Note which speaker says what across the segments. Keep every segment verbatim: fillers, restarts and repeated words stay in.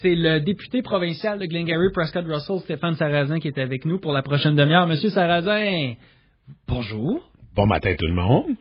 Speaker 1: C'est le député provincial de Glengarry, Prescott Russell, Stéphane Sarrazin, qui est avec nous pour la prochaine demi-heure. Monsieur Sarrazin, bonjour.
Speaker 2: Bon matin tout le monde.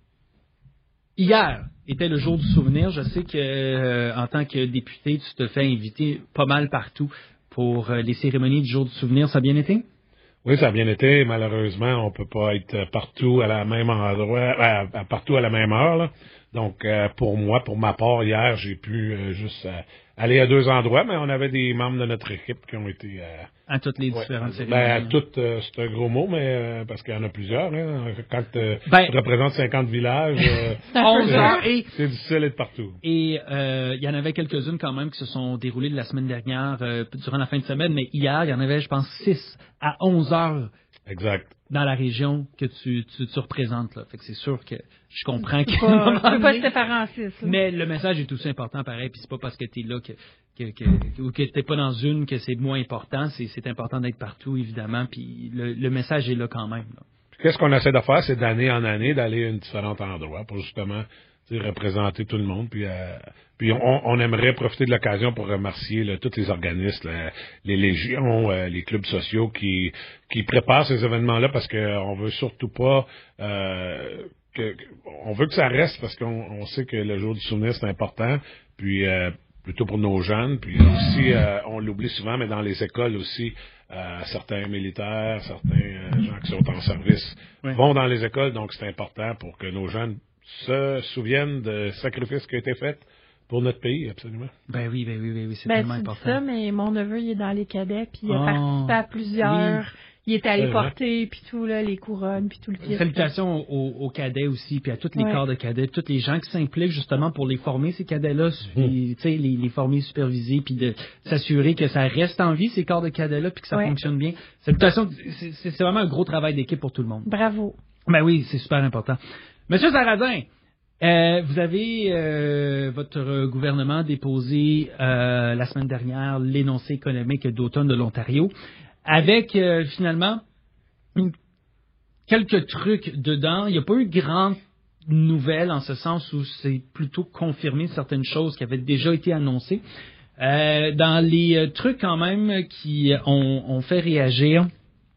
Speaker 1: Hier était le jour du souvenir. Je sais que euh, en tant que député, tu te fais inviter pas mal partout pour euh, les cérémonies du jour du souvenir. Ça a bien été?
Speaker 2: Oui, ça a bien été. Malheureusement, on peut pas être partout à la même endroit, à, à, partout à la même heure, là. Donc, euh, pour moi, pour ma part, hier, j'ai pu euh, juste euh, aller à deux endroits, mais on avait des membres de notre équipe qui ont été... Euh,
Speaker 1: à toutes les différentes
Speaker 2: ouais,
Speaker 1: cérémonies.
Speaker 2: Ben, à toutes, euh, c'est un gros mot, mais euh, parce qu'il y en a plusieurs. Hein. Quand euh,
Speaker 1: ben,
Speaker 2: tu représentes cinquante villages, euh,
Speaker 1: onze heures et,
Speaker 2: c'est difficile d'être partout.
Speaker 1: Et euh, il y en avait quelques-unes quand même qui se sont déroulées de la semaine dernière, euh, durant la fin de semaine, mais hier, il y en avait, je pense, six à onze heures.
Speaker 2: Exact.
Speaker 1: Dans la région que tu, tu, tu représentes. Là. Fait que c'est sûr que je comprends que...
Speaker 3: Tu peux pas te séparer en six.
Speaker 1: Mais le message est aussi important, pareil, puis c'est pas parce que tu es là que, que, que, ou que tu n'es pas dans une que c'est moins important. C'est, c'est important d'être partout, évidemment, puis le, le message est là quand même. Là.
Speaker 2: Qu'est-ce qu'on essaie de faire, c'est d'année en année, d'aller à un différent endroit pour justement représenter tout le monde. Puis, euh, puis on, on aimerait profiter de l'occasion pour remercier là, tous les organismes, là, les légions, euh, les clubs sociaux qui, qui préparent ces événements-là parce qu'on veut surtout pas... Euh, que, on veut que ça reste parce qu'on on sait que le jour du souvenir, c'est important. Puis... Euh, plutôt pour nos jeunes, puis aussi, euh, on l'oublie souvent, mais dans les écoles aussi, euh, certains militaires, certains euh, gens qui sont en service oui. vont dans les écoles, donc c'est important pour que nos jeunes se souviennent de sacrifices qui ont été faits pour notre pays, absolument.
Speaker 1: Ben oui, ben oui, ben oui, c'est
Speaker 3: ben,
Speaker 1: tellement
Speaker 3: tu
Speaker 1: important.
Speaker 3: dis ça, mais mon neveu, il est dans les cadets, puis il a
Speaker 1: oh,
Speaker 3: participé à plusieurs...
Speaker 1: Oui.
Speaker 3: Il était allé porter, puis tout, là, les couronnes, puis tout le kit.
Speaker 1: Salutations aux, aux cadets aussi, puis à tous les
Speaker 3: ouais.
Speaker 1: corps de cadets, tous les gens qui s'impliquent justement pour les former, ces cadets-là, puis, tu sais, les, les former, superviser, puis de s'assurer que ça reste en vie, ces corps de cadets-là, puis que ça
Speaker 3: ouais.
Speaker 1: fonctionne bien. Salutations, c'est, c'est vraiment un gros travail d'équipe pour tout le monde.
Speaker 3: Bravo.
Speaker 1: Ben oui, c'est super important. Monsieur Sarrazin, euh, vous avez, euh, votre gouvernement déposé euh, la semaine dernière l'énoncé économique d'automne de l'Ontario. Avec, euh, finalement, une, quelques trucs dedans. Il n'y a pas eu grande nouvelle en ce sens où c'est plutôt confirmé certaines choses qui avaient déjà été annoncées. Euh, dans les euh, trucs quand même qui ont, ont fait réagir,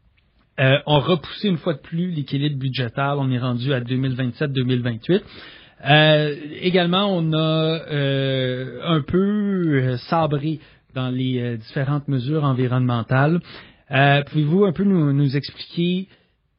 Speaker 1: euh, ont repoussé une fois de plus l'équilibre budgétaire. On est rendu à deux mille vingt-sept deux mille vingt-huit. Euh, également, on a euh, un peu sabré dans les euh, différentes mesures environnementales. Euh, pouvez-vous un peu nous, nous expliquer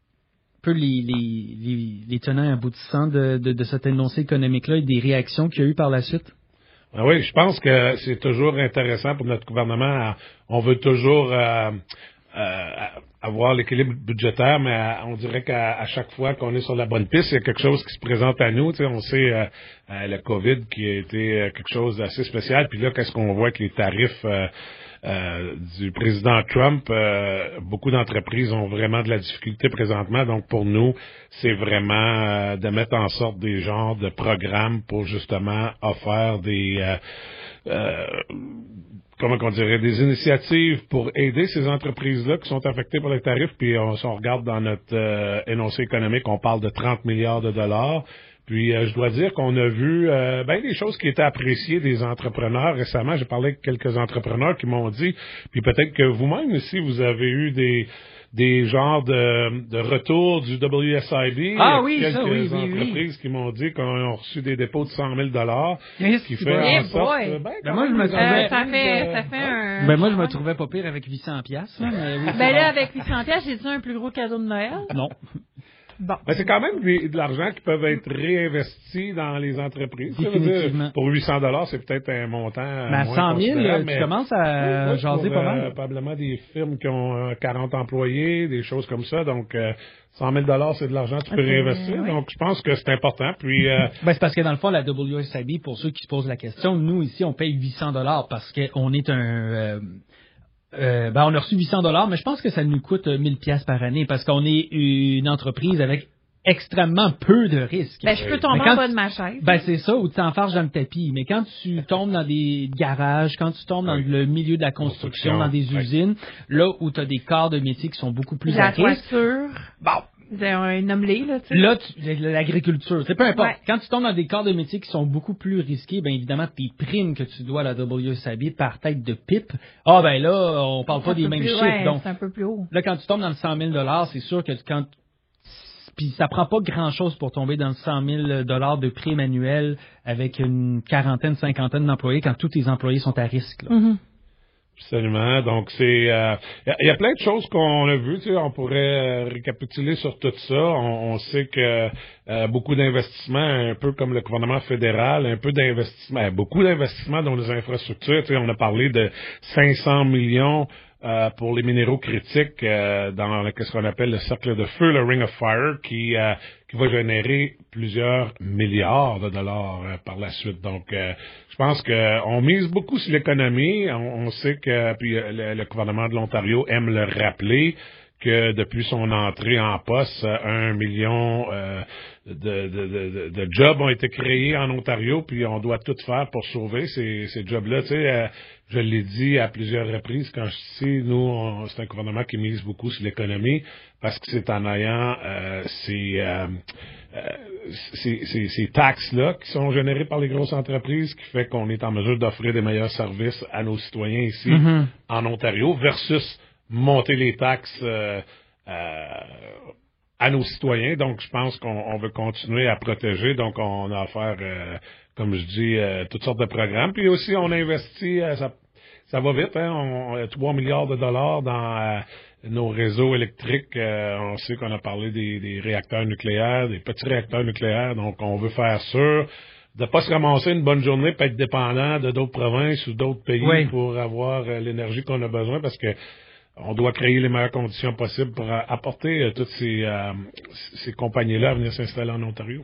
Speaker 1: un peu les, les, les, les tenants et aboutissants de, de, de cet énoncé économique-là et des réactions qu'il y a eu par la suite?
Speaker 2: Ah oui, je pense que c'est toujours intéressant pour notre gouvernement. On veut toujours euh, euh, avoir l'équilibre budgétaire, mais on dirait qu'à à chaque fois qu'on est sur la bonne piste, il y a quelque chose qui se présente à nous. Tu sais, on sait euh, euh, le COVID qui a été quelque chose d'assez spécial. Puis là, qu'est-ce qu'on voit avec les tarifs euh, Euh, du président Trump, euh, beaucoup d'entreprises ont vraiment de la difficulté présentement. Donc, pour nous, c'est vraiment euh, de mettre en sorte des genres de programmes pour justement offrir des... Euh, euh, comment qu'on dirait, des initiatives pour aider ces entreprises-là qui sont affectées par les tarifs. Puis, on, si on regarde dans notre euh, énoncé économique, on parle de trente milliards de dollars. Puis, euh, je dois dire qu'on a vu euh, ben des choses qui étaient appréciées des entrepreneurs. Récemment, j'ai parlé avec quelques entrepreneurs qui m'ont dit, puis peut-être que vous-même aussi, vous avez eu des des genres de, de retours du W S I B.
Speaker 1: Ah oui,
Speaker 2: quelques
Speaker 1: ça, oui, oui,
Speaker 2: entreprises
Speaker 1: oui.
Speaker 2: qui m'ont dit qu'on a reçu des dépôts de cent mille dollars.
Speaker 1: Yes,
Speaker 2: qui fait
Speaker 3: hey
Speaker 2: en sorte...
Speaker 3: boy.
Speaker 2: Ben,
Speaker 1: ben moi, je me trouvais...
Speaker 3: Euh, ça fait, ça fait un...
Speaker 1: Ben moi, je me trouvais pas pire avec huit cents piastres. Là, mais oui,
Speaker 3: ben là, avec huit cents piastres, j'ai-tu un plus gros cadeau de Noël?
Speaker 1: Non.
Speaker 3: Bon.
Speaker 2: Ben, c'est quand même des, de l'argent qui peuvent être réinvestis dans les entreprises.
Speaker 1: Définitivement.
Speaker 2: Dire, pour huit cents dollars, c'est peut-être un montant
Speaker 1: mais à
Speaker 2: moins
Speaker 1: cent mille,
Speaker 2: considérable,
Speaker 1: tu
Speaker 2: mais
Speaker 1: commences à
Speaker 2: oui,
Speaker 1: jaser
Speaker 2: pour,
Speaker 1: pas mal.
Speaker 2: Euh, probablement des firmes qui ont euh, quarante employés, des choses comme ça. Donc, euh, cent mille dollars, c'est de l'argent que tu peux okay, réinvestir. Oui. Donc, je pense que c'est important. Puis, euh,
Speaker 1: ben, c'est parce que dans le fond, la W S I B, pour ceux qui se posent la question, nous, ici, on paye huit cents dollars parce qu'on est un... Euh, euh, ben, on a reçu huit cents dollars, mais je pense que ça nous coûte mille piastres par année parce qu'on est une entreprise avec extrêmement peu de risques.
Speaker 3: Ben, je peux tomber en bas de ma chaise.
Speaker 1: Ben, c'est ça, ou tu t'enfarges dans le tapis. Mais quand tu tombes dans des garages, quand tu tombes dans oui. le milieu de la construction, dans des usines, oui. là où tu as des corps de métier qui sont beaucoup plus
Speaker 3: la
Speaker 1: à risque.
Speaker 3: toiture.
Speaker 1: Bon,
Speaker 3: C'est un nommé, là, tu sais.
Speaker 1: Là, tu, l'agriculture, c'est peu importe.
Speaker 3: Ouais.
Speaker 1: Quand tu tombes dans des corps de métier qui sont beaucoup plus risqués, bien évidemment, tes primes que tu dois à la W S A B par tête de pipe, ah ben là, on parle pas
Speaker 3: C'est
Speaker 1: des
Speaker 3: un peu
Speaker 1: mêmes
Speaker 3: plus-
Speaker 1: chiffres.
Speaker 3: ouais,
Speaker 1: Donc,
Speaker 3: c'est un peu plus haut.
Speaker 1: là, quand tu tombes dans le cent mille dollars, c'est sûr que quand... Puis ça prend pas grand-chose pour tomber dans le cent mille dollars de prime annuelle avec une quarantaine, cinquantaine d'employés quand tous tes employés sont à risque. Là.
Speaker 3: Mm-hmm.
Speaker 2: Absolument. Donc, c'est, il euh, y, y a plein de choses qu'on a vues. Tu sais, on pourrait euh, récapituler sur tout ça. On, on sait que euh, beaucoup d'investissements, un peu comme le gouvernement fédéral, un peu d'investissements, beaucoup d'investissements dans les infrastructures. Tu sais, on a parlé de cinq cents millions euh, pour les minéraux critiques euh, dans le, qu'est-ce qu'on appelle le cercle de feu, le Ring of Fire, qui euh, qui va générer plusieurs milliards de dollars euh, par la suite. Donc, euh, je pense que on mise beaucoup sur l'économie. On, on sait que puis euh, le, le gouvernement de l'Ontario aime le rappeler que depuis son entrée en poste, un million euh, de, de, de, de jobs ont été créés en Ontario, puis on doit tout faire pour sauver ces, ces jobs-là. Tu sais, euh, je l'ai dit à plusieurs reprises quand je suis ici, nous, on, c'est un gouvernement qui mise beaucoup sur l'économie parce que c'est en ayant euh, ces, euh, euh, ces, ces, ces taxes-là qui sont générées par les grosses entreprises qui fait qu'on est en mesure d'offrir des meilleurs services à nos citoyens ici
Speaker 1: Mm-hmm.
Speaker 2: en Ontario versus monter les taxes euh, euh, à nos citoyens. Donc, je pense qu'on on veut continuer à protéger. Donc, on a affaire, euh, comme je dis, euh, toutes sortes de programmes. Puis aussi, on investit, euh, ça, ça va vite, hein, on, on a trois milliards de dollars dans euh, nos réseaux électriques. Euh, on sait qu'on a parlé des, des réacteurs nucléaires, des petits réacteurs nucléaires. Donc, on veut faire sûr de pas se ramasser une bonne journée et être dépendant de d'autres provinces ou d'autres pays
Speaker 1: oui.
Speaker 2: pour avoir euh, l'énergie qu'on a besoin parce que on doit créer les meilleures conditions possibles pour euh, apporter euh, toutes ces, euh, ces compagnies-là à venir s'installer en Ontario.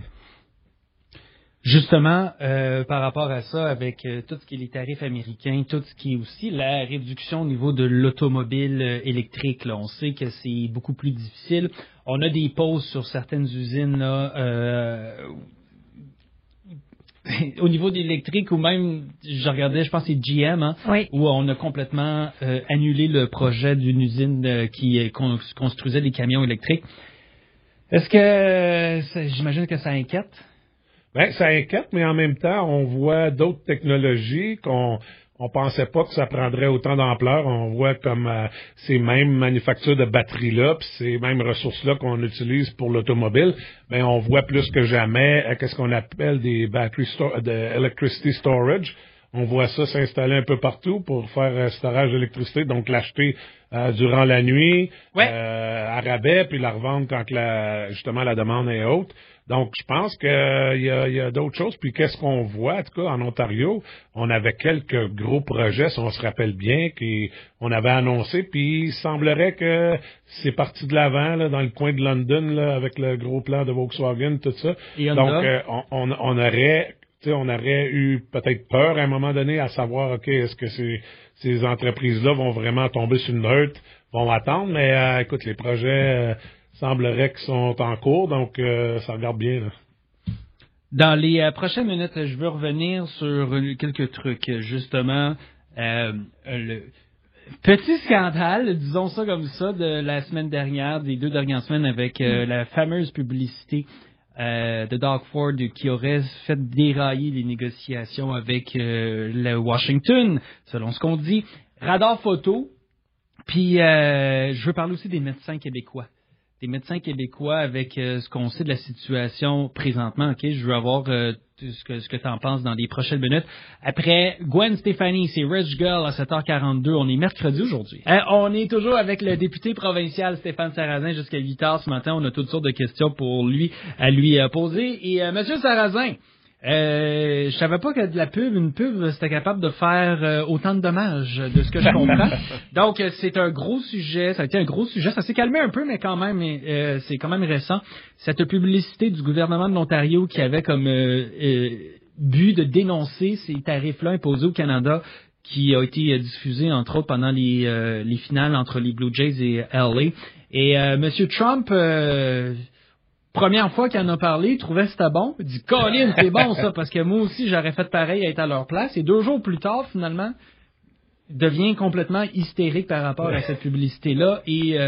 Speaker 1: Justement, euh, par rapport à ça, avec euh, tout ce qui est les tarifs américains, tout ce qui est aussi la réduction au niveau de l'automobile euh, électrique, là, on sait que c'est beaucoup plus difficile. On a des pauses sur certaines usines là, euh, au niveau de l'électrique ou même, je regardais, je pense que c'est G M, hein,
Speaker 3: Oui.
Speaker 1: où on a complètement euh, annulé le projet d'une usine euh, qui euh, con- construisait des camions électriques. Est-ce que, euh, ça, j'imagine que ça inquiète?
Speaker 2: Ben, ça inquiète, mais en même temps, on voit d'autres technologies qu'on on pensait pas que ça prendrait autant d'ampleur. On voit comme euh, ces mêmes manufactures de batteries-là, puis ces mêmes ressources-là qu'on utilise pour l'automobile, ben on voit plus que jamais euh, qu'est-ce qu'on appelle des battery sto- de electricity storage. On voit ça s'installer un peu partout pour faire euh, storage d'électricité, donc l'acheter euh, durant la nuit,
Speaker 1: Ouais.
Speaker 2: euh, à rabais, puis la revendre quand la, justement la demande est haute. Donc, je pense qu'il euh, y a, y a d'autres choses. Puis, qu'est-ce qu'on voit, en tout cas, en Ontario? On avait quelques gros projets, si on se rappelle bien, qu'on avait annoncé. Puis, il semblerait que c'est parti de l'avant, là, dans le coin de London, là, avec le gros plan de Volkswagen, tout ça.
Speaker 1: Et Honda.
Speaker 2: Donc, euh, on, on, on aurait... Tu sais, on aurait eu peut-être peur à un moment donné à savoir, OK, est-ce que ces, ces entreprises-là vont vraiment tomber sur une meute, vont attendre, mais euh, écoute, les projets euh, sembleraient qu'ils sont en cours, donc euh, ça regarde bien. Là.
Speaker 1: Dans les euh, prochaines minutes, je veux revenir sur euh, quelques trucs, justement. Euh, le petit scandale, disons ça comme ça, de la semaine dernière, des deux dernières semaines, avec euh, la fameuse publicité Euh, de Doug Ford qui aurait fait dérailler les négociations avec euh, le Washington, selon ce qu'on dit. Radar photo. Puis, euh, je veux parler aussi des médecins québécois. Des médecins québécois avec euh, ce qu'on sait de la situation présentement. Ok, je veux avoir euh, ce que, ce que tu en penses dans les prochaines minutes. Après, Gwen Stefani, c'est Rich Girl à sept heures quarante-deux. On est mercredi aujourd'hui. Euh, on est toujours avec le député provincial Stéphane Sarrazin jusqu'à huit heures ce matin. On a toutes sortes de questions pour lui à lui euh, poser. Et euh, Monsieur Sarrazin, euh, je savais pas que de la pub, une pub, c'était capable de faire euh, autant de dommages, de ce que je comprends. Donc, euh, c'est un gros sujet, ça a été un gros sujet, ça s'est calmé un peu, mais quand même, euh, c'est quand même récent. Cette publicité du gouvernement de l'Ontario qui avait comme euh, euh, but de dénoncer ces tarifs-là imposés au Canada, qui a été euh, diffusé, entre autres, pendant les, euh, les finales entre les Blue Jays et L A. Et euh, M. Trump... Euh, première fois qu'il en a parlé, il trouvait que c'était bon. Il dit, Colin, c'est bon ça, parce que moi aussi, j'aurais fait pareil à être à leur place. Et deux jours plus tard, finalement, il devient complètement hystérique par rapport à cette publicité-là. Et euh,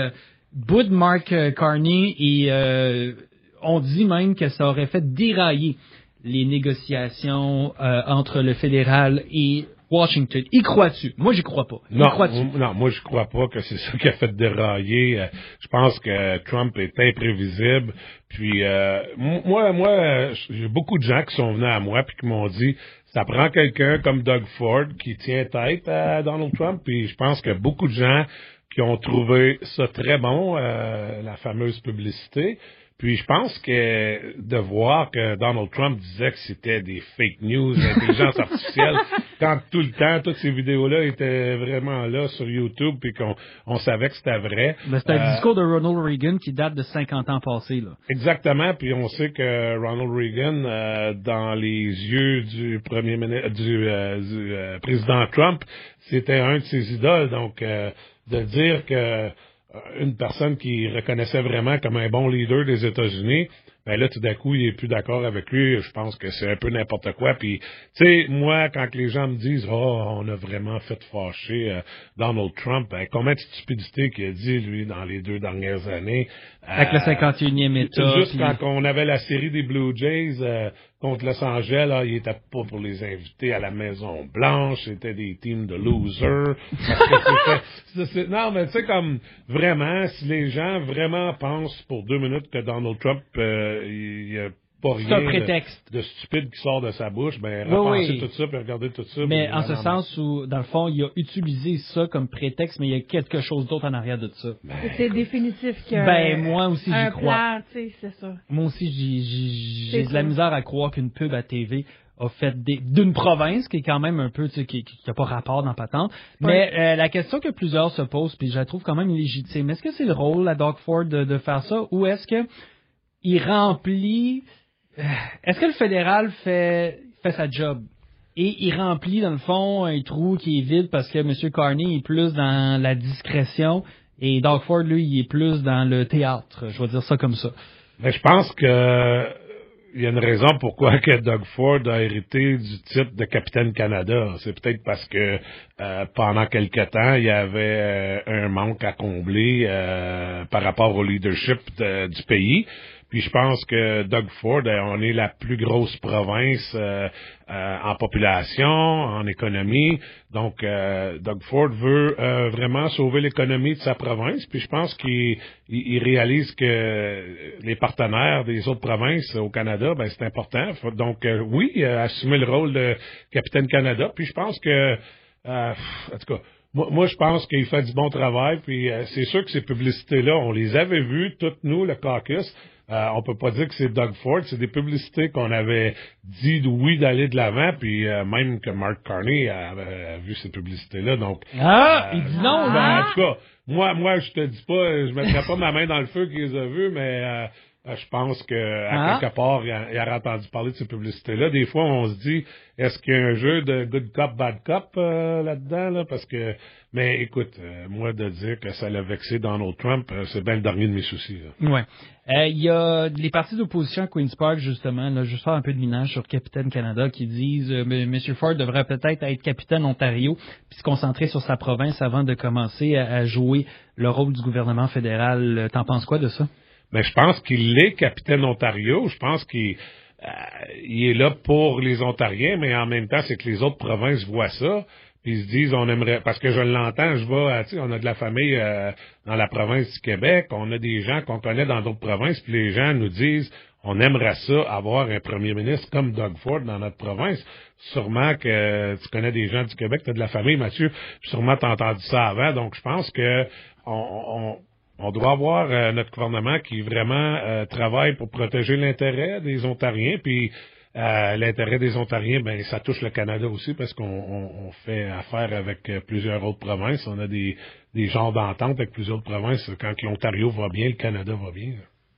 Speaker 1: bout de Mark Carney et euh, on dit même que ça aurait fait dérailler les négociations euh, entre le fédéral et Washington. Y crois-tu? Moi, j'y crois pas. Y
Speaker 2: non,
Speaker 1: crois-tu?
Speaker 2: non, moi, je crois pas que c'est ça qui a fait dérailler. Euh, je pense que Trump est imprévisible. Puis, euh, moi, moi, j'ai beaucoup de gens qui sont venus à moi puis qui m'ont dit, ça prend quelqu'un comme Doug Ford qui tient tête à Donald Trump. Puis, je pense que beaucoup de gens qui ont trouvé ça très bon, euh, la fameuse publicité. Puis je pense que de voir que Donald Trump disait que c'était des fake news, l'intelligence artificielle, quand tout le temps, toutes ces vidéos-là étaient vraiment là sur YouTube, puis qu'on on savait que c'était vrai.
Speaker 1: Ben, c'est un
Speaker 2: euh,
Speaker 1: discours de Ronald Reagan qui date de cinquante ans passés, là.
Speaker 2: Exactement, puis on sait que Ronald Reagan, euh, dans les yeux du premier ministre, du, euh, du euh, président Trump, c'était un de ses idoles. Donc, euh, de dire que une personne qui reconnaissait vraiment comme un bon leader des États-Unis, ben là, tout d'un coup, il est plus d'accord avec lui. Je pense que c'est un peu n'importe quoi. Puis, tu sais, moi, quand les gens me disent « Oh, on a vraiment fait fâcher euh, Donald Trump ben, », combien de stupidité qu'il a dit, lui, dans les deux dernières années.
Speaker 1: Avec euh, le cinquante et unième État.
Speaker 2: Juste
Speaker 1: puis...
Speaker 2: quand on avait la série des Blue Jays euh, contre Los Angeles, là, il était pas pour les inviter à la Maison-Blanche. C'était des teams de losers. Parce que c'était, c'est, non, mais tu sais, comme, vraiment, si les gens vraiment pensent pour deux minutes que Donald Trump... Euh, il n'y a pas rien de, de stupide qui sort de sa bouche, ben, repensez oui, oui. tout ça, puis regardez tout ça.
Speaker 1: Mais en ce sens où, dans le fond, il a utilisé ça comme prétexte, mais il y a quelque chose d'autre en arrière de ça.
Speaker 3: Ben, c'est définitif que...
Speaker 1: Ben, moi aussi, j'y crois.
Speaker 3: Plan, tu sais, c'est ça.
Speaker 1: Moi aussi, j'ai, j'ai, j'ai de la misère à croire qu'une pub à T V a fait des, d'une province qui est quand même un peu, tu sais, qui n'a pas rapport dans patente. Mais oui. euh, la question que plusieurs se posent, puis je la trouve quand même légitime, est-ce que c'est le rôle à Doug Ford de, de faire ça, ou est-ce que il remplit... Est-ce que le fédéral fait, fait sa job? Et il remplit, dans le fond, un trou qui est vide parce que M. Carney est plus dans la discrétion et Doug Ford, lui, il est plus dans le théâtre. Je vais dire ça comme ça.
Speaker 2: Mais je pense que il y a une raison pourquoi que Doug Ford a hérité du titre de capitaine Canada. C'est peut-être parce que euh, pendant quelque temps, il y avait euh, un manque à combler euh, par rapport au leadership de, du pays. Puis je pense que Doug Ford, on est la plus grosse province euh, euh, en population, en économie. Donc, euh, Doug Ford veut euh, vraiment sauver l'économie de sa province. Puis je pense qu'il il, il réalise que les partenaires des autres provinces au Canada, ben c'est important. Donc, euh, oui, euh, assumer le rôle de capitaine Canada. Puis je pense que, euh, en tout cas, Moi, moi, je pense qu'il fait du bon travail, puis euh, c'est sûr que ces publicités-là, on les avait vues, toutes nous, le caucus. Euh, on peut pas dire que c'est Doug Ford, c'est des publicités qu'on avait dit oui d'aller de l'avant, puis euh, même que Mark Carney a, a, a vu ces publicités-là. Donc,
Speaker 1: ah, euh, il dit non,
Speaker 2: ben, en tout cas, moi, moi, je te dis pas, je mettrai pas ma main dans le feu qu'il les a vus, mais euh, je pense que à
Speaker 1: ah.
Speaker 2: quelque part, il a, il a entendu parler de ces publicités-là. Des fois, on se dit, est-ce qu'il y a un jeu de good cop, bad cop euh, là-dedans, là? Parce que, mais écoute, euh, moi, de dire que ça l'a vexé Donald Trump, euh, c'est bien le dernier de mes soucis. Là.
Speaker 1: Ouais. Euh, il y a les partis d'opposition à Queen's Park, justement, là, juste faire un peu de minage sur Capitaine Canada, qui disent euh, M. Ford devrait peut-être être capitaine Ontario, puis se concentrer sur sa province avant de commencer à, à jouer le rôle du gouvernement fédéral. T'en penses quoi de ça?
Speaker 2: Mais je pense qu'il est capitaine Ontario. Je pense qu'il euh, il est là pour les Ontariens, mais en même temps, c'est que les autres provinces voient ça. Puis ils se disent, on aimerait, parce que je l'entends, je vais, tu sais, on a de la famille euh, dans la province du Québec, on a des gens qu'on connaît dans d'autres provinces, puis les gens nous disent, on aimerait ça, avoir un premier ministre comme Doug Ford dans notre province. Sûrement que tu connais des gens du Québec, tu as de la famille, Mathieu, sûrement tu as entendu ça avant, donc je pense que on, on On doit avoir euh, notre gouvernement qui vraiment euh, travaille pour protéger l'intérêt des Ontariens, puis euh, l'intérêt des Ontariens, ben ça touche le Canada aussi parce qu'on on, on fait affaire avec euh, plusieurs autres provinces. On a des, des genres d'entente avec plusieurs autres provinces. Quand l'Ontario va bien, le Canada va bien.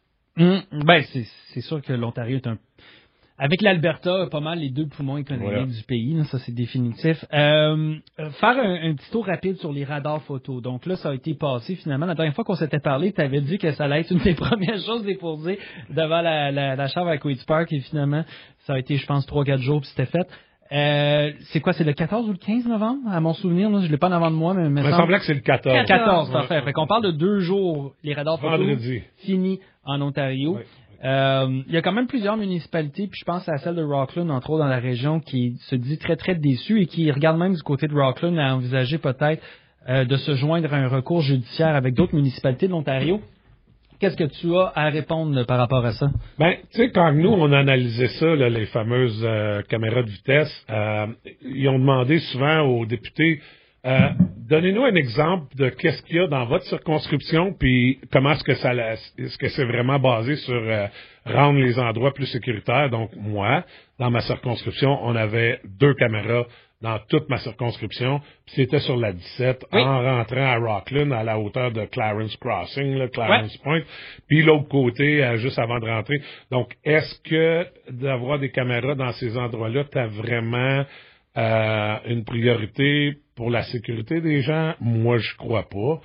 Speaker 1: Mmh, ben c'est, c'est sûr que l'Ontario est un avec l'Alberta, pas mal les deux poumons économiques voilà. du pays, là, ça c'est définitif. Euh, faire un, un petit tour rapide sur les radars photo. Donc là, ça a été passé finalement. La dernière fois qu'on s'était parlé, tu avais dit que ça allait être une des premières choses déposées devant la, la, la chambre à Queen's Park et finalement, ça a été, je pense, trois quatre jours puis c'était fait. Euh, c'est quoi, c'est le quatorze ou le quinze novembre, à mon souvenir, là, je l'ai pas en avant de moi, mais...
Speaker 2: Il me semblait que c'est le quatorze.
Speaker 1: quatorze, parfait. Fait qu'on parle de deux jours, les radars photo
Speaker 2: Vendredi.
Speaker 1: finis en Ontario.
Speaker 2: Oui.
Speaker 1: Euh, il y a quand même plusieurs municipalités, puis je pense à celle de Rockland, entre autres dans la région, qui se dit très, très déçue et qui regarde même du côté de Rockland à envisager peut-être euh, de se joindre à un recours judiciaire avec d'autres municipalités de l'Ontario. Qu'est-ce que tu as à répondre par rapport à ça?
Speaker 2: Ben, tu sais, quand nous, on analysait ça, là, les fameuses euh, caméras de vitesse, euh, ils ont demandé souvent aux députés, euh, donnez-nous un exemple de qu'est-ce qu'il y a dans votre circonscription, puis comment est-ce que ça, est-ce que c'est vraiment basé sur euh, rendre les endroits plus sécuritaires. Donc, moi, dans ma circonscription, on avait deux caméras dans toute ma circonscription, puis c'était sur la dix-sept, oui. En rentrant à Rockland, à la hauteur de Clarence Crossing, là, Clarence ouais. Point, puis l'autre côté, euh, juste avant de rentrer. Donc, est-ce que d'avoir des caméras dans ces endroits-là, t'as vraiment euh, une priorité pour la sécurité des gens? Moi, je crois pas.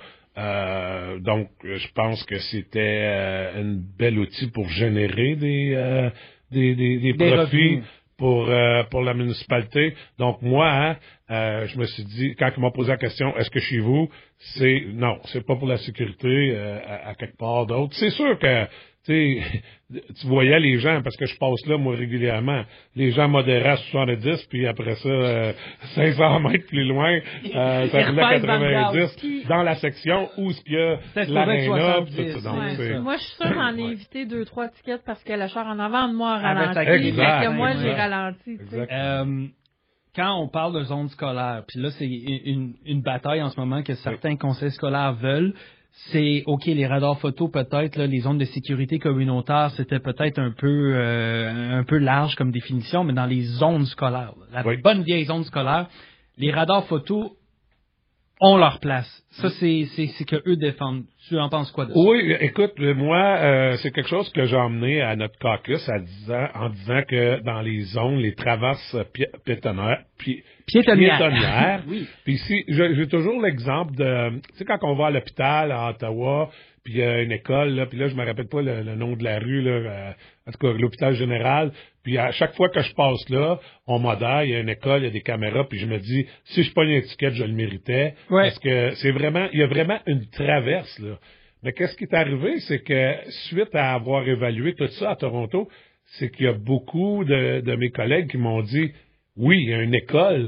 Speaker 2: Euh, donc, je pense que c'était euh, un bel outil pour générer des, euh, des, des, des, des profits. Revenus. Pour euh, pour la municipalité. Donc moi, hein, euh, je me suis dit, quand ils m'ont posé la question, est-ce que chez vous, c'est non, c'est pas pour la sécurité euh, à, à quelque part d'autre. C'est sûr que tu sais, tu voyais les gens, parce que je passe là, moi, régulièrement, les gens modéraient à soixante-dix, puis après ça, euh, cinq cents mètres plus loin, euh, ça roulait à quatre-vingt-dix, puis, dans la section où ce qu'il y a l'aréna, tout ça. Donc,
Speaker 3: ouais. Moi, je suis sûre j'en ai ouais. évité deux, trois tickets parce que le char en avant de moi a ralenti.
Speaker 1: Exact.
Speaker 3: Fait que moi, j'ai ralenti.
Speaker 1: Euh, quand on parle de zone scolaire, puis là, c'est une, une bataille en ce moment que certains oui. conseils scolaires veulent, c'est, OK, les radars photo, peut-être, là, les zones de sécurité communautaire, c'était peut-être un peu euh, un peu large comme définition, mais dans les zones scolaires, la oui. bonne vieille zone scolaire, les radars photo ont leur place. Ça, c'est, c'est, c'est que eux défendent. Tu en penses quoi de ça?
Speaker 2: Oui, écoute, moi, euh, c'est quelque chose que j'ai emmené à notre caucus à disant, en disant que dans les zones, les traverses pi- piétonnaires, pi-
Speaker 1: piétonnières,
Speaker 2: piétonnières
Speaker 1: oui.
Speaker 2: Puis ici, j'ai, j'ai toujours l'exemple de, tu sais, quand on va à l'hôpital à Ottawa, puis il y a une école, là, puis là, je me rappelle pas le, le nom de la rue, là, euh, en tout cas, l'hôpital général, puis à chaque fois que je passe là, on modère, il y a une école, il y a des caméras, puis je me dis, si je pogne une étiquette, je le méritais, ouais. Parce que c'est vraiment, il y a vraiment une traverse, là. Mais qu'est-ce qui est arrivé, c'est que suite à avoir évalué tout ça à Toronto, c'est qu'il y a beaucoup de, de mes collègues qui m'ont dit, oui, il y a une école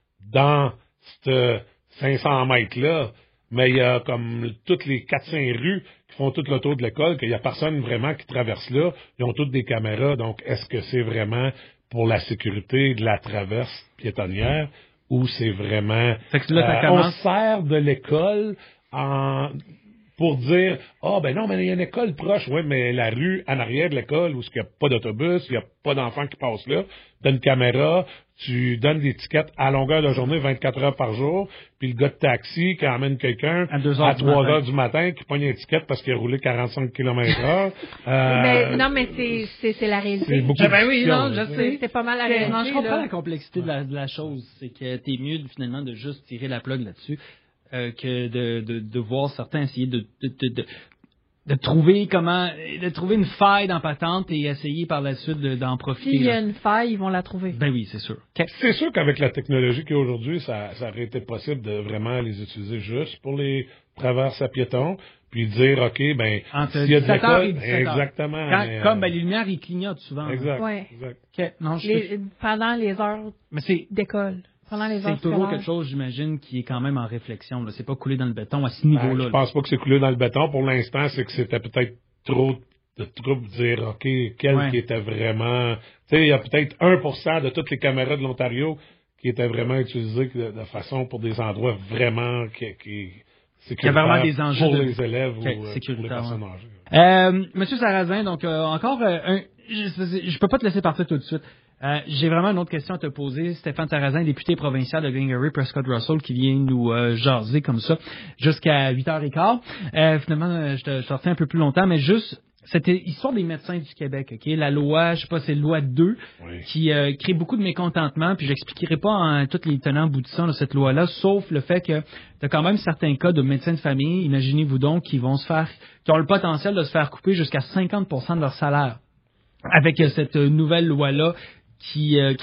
Speaker 2: dans cette cinq cents mètres-là, mais il y a comme toutes les quatre cinq rues qui font tout le tour de l'école, qu'il n'y a personne vraiment qui traverse là. Ils ont toutes des caméras, donc est-ce que c'est vraiment pour la sécurité de la traverse piétonnière ou c'est vraiment...
Speaker 1: Fait que là,
Speaker 2: euh, on sert de l'école en... pour dire, ah, oh, ben non, mais il y a une école proche. Oui, mais la rue en arrière de l'école où il n'y a pas d'autobus, il n'y a pas d'enfants qui passent là, tu as une caméra, tu donnes des tickets à longueur de journée, vingt-quatre heures par jour, puis le gars de taxi qui emmène quelqu'un à, à trois heures du matin qui pogne un ticket parce qu'il a roulé quarante-cinq kilomètres heure.
Speaker 3: euh, ben, non, mais c'est, c'est, c'est la réalité.
Speaker 2: C'est beaucoup
Speaker 1: ah, ben oui, non, je sais.
Speaker 3: C'est, c'est pas mal la réalité.
Speaker 1: Non, je comprends
Speaker 3: là.
Speaker 1: la complexité de la, de la chose. C'est que t'es mieux, finalement, de juste tirer la plug là-dessus. Euh, que de, de, de voir certains essayer de, de, de, de, de trouver comment, de trouver une faille dans patente et essayer par la suite de, d'en profiter.
Speaker 3: S'il y a une faille, ils vont la trouver.
Speaker 1: Ben oui, c'est sûr.
Speaker 2: Okay. C'est sûr qu'avec la technologie qu'il y a aujourd'hui, ça, ça aurait été possible de vraiment les utiliser juste pour les traverses à piétons, puis dire, OK, ben,
Speaker 1: entre
Speaker 2: s'il y a de l'école,
Speaker 1: exactement. Quand,
Speaker 2: mais,
Speaker 1: comme
Speaker 2: euh,
Speaker 1: ben, les lumières, ils clignotent souvent.
Speaker 2: Exact.
Speaker 3: Ouais.
Speaker 2: exact.
Speaker 1: Okay. Non, je
Speaker 3: les, pendant les heures
Speaker 1: mais c'est,
Speaker 3: d'école.
Speaker 1: C'est toujours quelque chose, j'imagine, qui est quand même en réflexion. Là. C'est pas coulé dans le béton à ce niveau-là.
Speaker 2: Ben, je pense pas que c'est coulé dans le béton. Pour l'instant, c'est que c'était peut-être trop de trop dire, OK, quel ouais. qui était vraiment... Tu sais, il y a peut-être un pour cent de toutes les caméras de l'Ontario qui étaient vraiment utilisées de, de façon pour des endroits vraiment qui... qui
Speaker 1: Il y a vraiment des enjeux
Speaker 2: pour
Speaker 1: de...
Speaker 2: les élèves
Speaker 1: okay,
Speaker 2: ou pour les personnes âgées.
Speaker 1: Euh, Monsieur Sarrazin, donc euh, encore euh, un... Je, je peux pas te laisser partir tout de suite. Euh, j'ai vraiment une autre question à te poser. Stéphane Sarrazin, député provincial de Glengarry, Prescott Russell, qui vient nous euh, jaser comme ça jusqu'à huit heures quinze. Euh, finalement, je te, je te retiens un peu plus longtemps, mais juste cette histoire des médecins du Québec, ok, la loi, je sais pas, c'est loi deux, oui. qui euh, crée beaucoup de mécontentement, puis j'expliquerai pas en tous les tenants aboutissants de cette loi-là, sauf le fait que tu as quand même certains cas de médecins de famille, imaginez-vous donc, qui vont se faire, qui ont le potentiel de se faire couper jusqu'à cinquante pour cent de leur salaire avec cette nouvelle loi-là qui euh, crée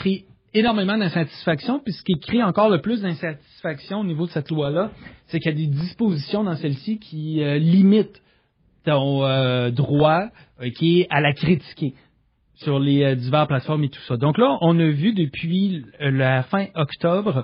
Speaker 1: énormément d'insatisfaction, puis ce qui crée encore le plus d'insatisfaction au niveau de cette loi-là, c'est qu'il y a des dispositions dans celle-ci qui euh, limitent ton euh, droit euh, qui est à la critiquer sur les euh, diverses plateformes et tout ça. Donc là, on a vu depuis la fin octobre,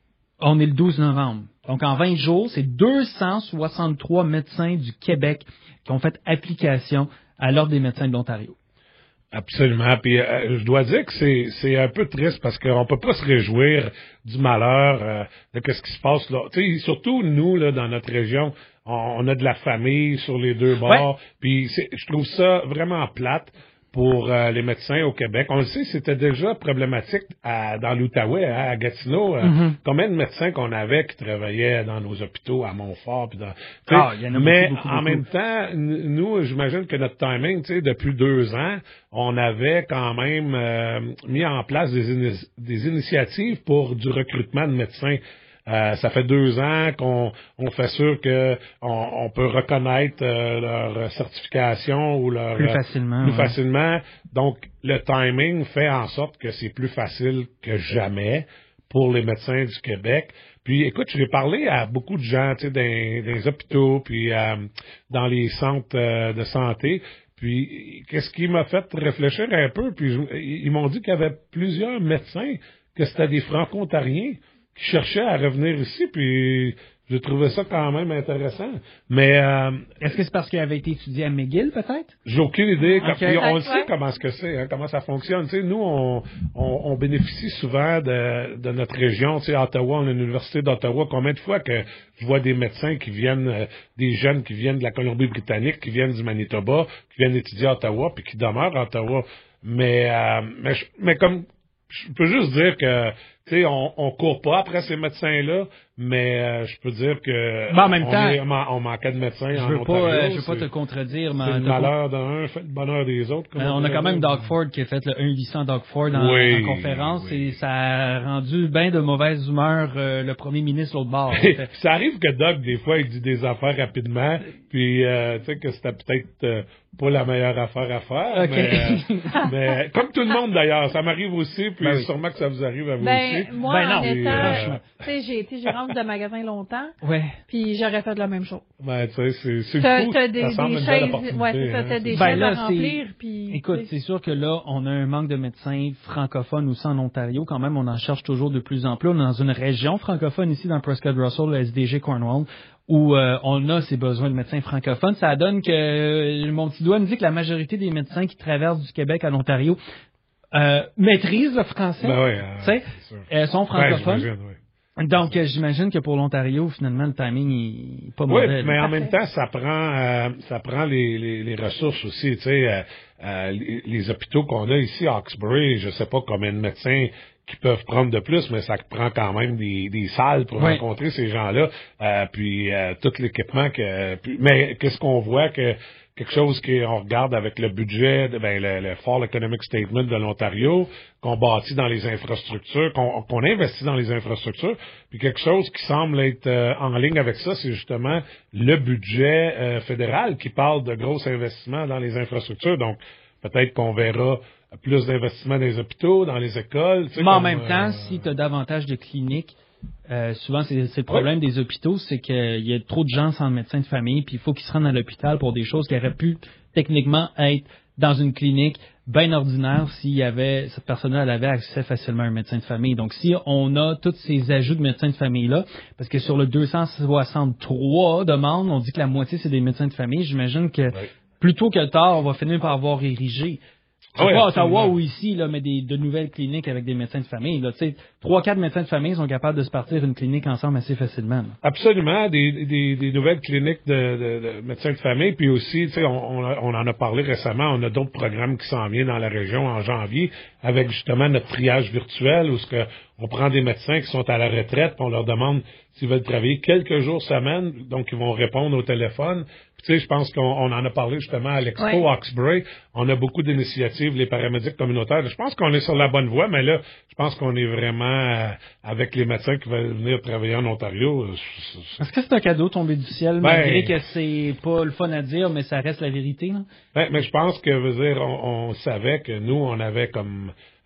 Speaker 1: on est le douze novembre. Donc en vingt jours, c'est deux cent soixante-trois médecins du Québec qui ont fait application à l'Ordre des médecins de l'Ontario.
Speaker 2: Absolument. Puis euh, je dois dire que c'est c'est un peu triste parce qu'on peut pas se réjouir du malheur euh, de ce qui se passe là. Tu sais, surtout nous là dans notre région, on, on a de la famille sur les deux bords. Ouais. Puis c'est, je trouve ça vraiment plate pour euh, les médecins au Québec. On le sait, c'était déjà problématique à, dans l'Outaouais, hein, à Gatineau. Euh, mm-hmm. Combien de médecins qu'on avait qui travaillaient dans nos hôpitaux à Montfort. Puis dans, ah, y en a mais beaucoup, beaucoup, en beaucoup. Même temps, nous, j'imagine que notre timing, tu sais, depuis deux ans, on avait quand même euh, mis en place des, in- des initiatives pour du recrutement de médecins. Euh, ça fait deux ans qu'on on fait sûr que on, on peut reconnaître euh, leur certification ou leur
Speaker 1: plus facilement.
Speaker 2: Plus
Speaker 1: ouais.
Speaker 2: facilement. Donc le timing fait en sorte que c'est plus facile que jamais pour les médecins du Québec. Puis écoute, j'ai parlé à beaucoup de gens, tu sais, dans, dans les hôpitaux, puis euh, dans les centres euh, de santé. Puis qu'est-ce qui m'a fait réfléchir un peu? Puis je, ils m'ont dit qu'il y avait plusieurs médecins que c'était des Franco-Ontariens qui cherchaient à revenir ici, puis j'ai trouvé ça quand même intéressant. Mais euh,
Speaker 1: est-ce que c'est parce qu'il avait été étudié à McGill, peut-être?
Speaker 2: J'ai aucune idée.
Speaker 3: Okay.
Speaker 2: On le sait comment ce que c'est, hein, comment ça fonctionne. Tu sais, nous, on, on, on bénéficie souvent de, de notre région. Tu sais, à Ottawa, on a l'Université d'Ottawa. Combien de fois que je vois des médecins qui viennent, euh, des jeunes qui viennent de la Colombie-Britannique, qui viennent du Manitoba, qui viennent étudier à Ottawa, puis qui demeurent à Ottawa. Mais, euh, mais, mais comme je peux juste dire que tu sais, on, on court pas après ces médecins-là, mais euh, je peux dire que
Speaker 1: ben, en même
Speaker 2: on,
Speaker 1: temps,
Speaker 2: est, on manquait de médecins
Speaker 1: je
Speaker 2: en
Speaker 1: veux
Speaker 2: Ontario.
Speaker 1: Pas, euh, je veux pas te contredire, mais
Speaker 2: c'est le malheur d'un, fait le bonheur des autres.
Speaker 1: Euh, on a quand même Doug Ford qui a fait le un huit cents Doug Ford en,
Speaker 2: oui,
Speaker 1: en conférence
Speaker 2: oui.
Speaker 1: et ça a rendu bien de mauvaise humeur euh, le premier ministre l'autre bord.
Speaker 2: Ça arrive que Doug, des fois, il dit des affaires rapidement, puis euh, tu sais que c'était peut-être euh, pas la meilleure affaire à faire, okay. mais, euh, mais comme tout le monde d'ailleurs, ça m'arrive aussi, puis ben oui. sûrement que ça vous arrive à vous
Speaker 3: ben,
Speaker 2: aussi.
Speaker 3: Moi,
Speaker 1: ben non,
Speaker 3: en étant,
Speaker 2: euh,
Speaker 3: tu sais, j'ai été gérante de magasin longtemps,
Speaker 1: ouais.
Speaker 3: puis j'aurais fait la même chose.
Speaker 2: Ben, tu sais, c'est, c'est
Speaker 3: t'as,
Speaker 2: fou,
Speaker 3: t'as des,
Speaker 2: ça semble
Speaker 3: des
Speaker 2: une
Speaker 3: chaises,
Speaker 2: belle opportunité.
Speaker 3: Ouais, c'est ça,
Speaker 2: hein,
Speaker 3: t'as des
Speaker 1: ben
Speaker 3: chaises
Speaker 1: là,
Speaker 3: à remplir, puis...
Speaker 1: Écoute, c'est sûr que là, on a un manque de médecins francophones aussi en Ontario. Quand même, on en cherche toujours de plus en plus. On est dans une région francophone ici, dans Prescott Russell, le S D G Cornwall, où euh, on a ces besoins de médecins francophones. Ça donne que euh, mon petit doigt me dit que la majorité des médecins qui traversent du Québec à l'Ontario euh, maîtrisent le français.
Speaker 2: Ben oui, euh,
Speaker 1: tu sais, elles sont francophones.
Speaker 2: Ben, oui.
Speaker 1: Donc, euh, j'imagine que pour l'Ontario, finalement, le timing est pas
Speaker 2: oui,
Speaker 1: mauvais.
Speaker 2: Oui, mais en même temps, ça prend, euh, ça prend les, les, les ressources aussi. Tu sais, euh, euh, les, les hôpitaux qu'on a ici à Hawkesbury, je sais pas combien de médecins qui peuvent prendre de plus, mais ça prend quand même des, des salles pour oui. rencontrer ces gens-là. Euh, puis euh, tout l'équipement que. Puis, mais qu'est-ce qu'on voit que quelque chose qu'on regarde avec le budget, ben, le, le Fall Economic Statement de l'Ontario, qu'on bâtit dans les infrastructures, qu'on, qu'on investit dans les infrastructures, puis quelque chose qui semble être euh, en ligne avec ça, c'est justement le budget euh, fédéral qui parle de gros investissements dans les infrastructures. Donc, peut-être qu'on verra plus d'investissements dans les hôpitaux, dans les écoles. Tu sais,
Speaker 1: Mais en
Speaker 2: comme,
Speaker 1: même temps,
Speaker 2: euh,
Speaker 1: si tu as davantage de cliniques, Euh, souvent, c'est, c'est le problème oui. des hôpitaux, c'est qu'il y a trop de gens sans médecin de famille, puis il faut qu'ils se rendent à l'hôpital pour des choses qui auraient pu techniquement être dans une clinique bien ordinaire s'il y avait, cette personne-là, elle avait accès facilement à un médecin de famille. Donc, si on a tous ces ajouts de médecins de famille-là, parce que sur le deux cent soixante-trois demandes, on dit que la moitié, c'est des médecins de famille, j'imagine que oui. plus tôt que tard, on va finir par avoir érigé. C'est
Speaker 2: oui,
Speaker 1: pas à Ottawa ou ici, là, mais des, de nouvelles cliniques avec des médecins de famille. Là, tu sais, trois, quatre médecins de famille sont capables de se partir une clinique ensemble assez facilement. Là.
Speaker 2: Absolument, des, des, des nouvelles cliniques de, de, de médecins de famille, puis aussi, tu sais, on, on, on en a parlé récemment, on a d'autres programmes qui s'en viennent dans la région en janvier, avec justement notre triage virtuel, où ce que on prend des médecins qui sont à la retraite, puis on leur demande s'ils veulent travailler quelques jours semaine, donc ils vont répondre au téléphone. Puis, tu sais, je pense qu'on on en a parlé justement à l'Expo ouais. Hawkesbury. On a beaucoup d'initiatives, les paramédics communautaires. Je pense qu'on est sur la bonne voie, mais là, je pense qu'on est vraiment euh, avec les médecins qui veulent venir travailler en Ontario.
Speaker 1: Est-ce que c'est un cadeau tombé du ciel, ben, malgré que c'est pas le fun à dire, mais ça reste la vérité, là?
Speaker 2: Ben, mais je pense que, veux dire, on, on savait que nous, on avait comme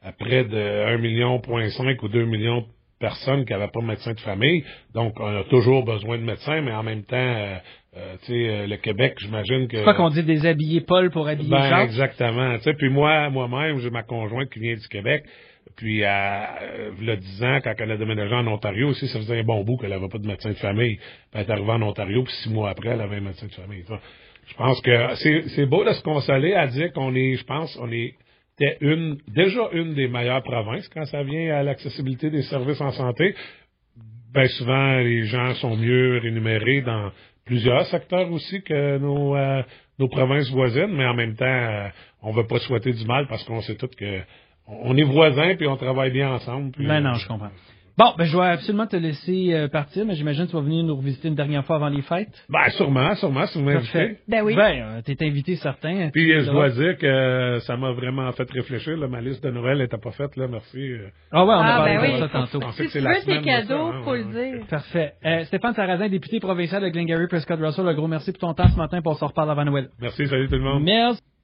Speaker 2: à près de un virgule cinq million ou deux millions de personnes qui n'avaient pas de médecin de famille. Donc, on a toujours besoin de médecins, mais en même temps, euh, euh, tu sais, euh, le Québec, j'imagine que...
Speaker 1: C'est pas qu'on dit déshabiller Paul pour habiller
Speaker 2: Ben,
Speaker 1: Jacques?
Speaker 2: exactement. Tu sais, puis moi, moi-même, j'ai ma conjointe qui vient du Québec. Puis, à, euh, il y a dix ans, quand elle a déménagé en Ontario aussi, ça faisait un bon bout qu'elle n'avait pas de médecin de famille. Puis, elle est arrivée en Ontario, puis six mois après, elle avait un médecin de famille. Ça, je pense que c'est, c'est beau de se consoler à dire qu'on est, je pense, on est était une, déjà une des meilleures provinces quand ça vient à l'accessibilité des services en santé. Bien souvent, les gens sont mieux rémunérés dans plusieurs secteurs aussi que nos, euh, nos provinces voisines, mais en même temps, euh, on ne veut pas souhaiter du mal parce qu'on sait tous que on est voisins puis on travaille bien ensemble. Puis,
Speaker 1: ben non, je comprends. Bon, ben je vais absolument te laisser euh, partir, mais j'imagine que tu vas venir nous revisiter une dernière fois avant les fêtes.
Speaker 2: Ben sûrement, sûrement, si vous m'invitez.
Speaker 3: Ben oui.
Speaker 1: Ben, euh, t'es invité certain.
Speaker 2: Puis je dois dire que euh, ça m'a vraiment fait réfléchir. Là, ma liste de Noël n'était pas faite, là, merci.
Speaker 1: Ah ouais, on a
Speaker 3: Ah,
Speaker 1: parlé
Speaker 3: ben
Speaker 1: de
Speaker 3: oui.
Speaker 1: ça tantôt.
Speaker 2: Je pensais
Speaker 3: Si
Speaker 2: que c'est
Speaker 3: tu
Speaker 2: la
Speaker 3: veux
Speaker 2: semaine
Speaker 3: tes
Speaker 2: de ça,
Speaker 3: cadeaux,
Speaker 2: hein,
Speaker 3: faut
Speaker 2: ouais,
Speaker 3: le
Speaker 2: ouais.
Speaker 3: dire.
Speaker 1: Parfait. Euh, Stéphane Sarrazin, député provincial de Glengarry Prescott Russell, un gros merci pour ton temps ce matin, puis on se reparle avant Noël.
Speaker 2: Merci, salut tout le monde.
Speaker 1: Merci.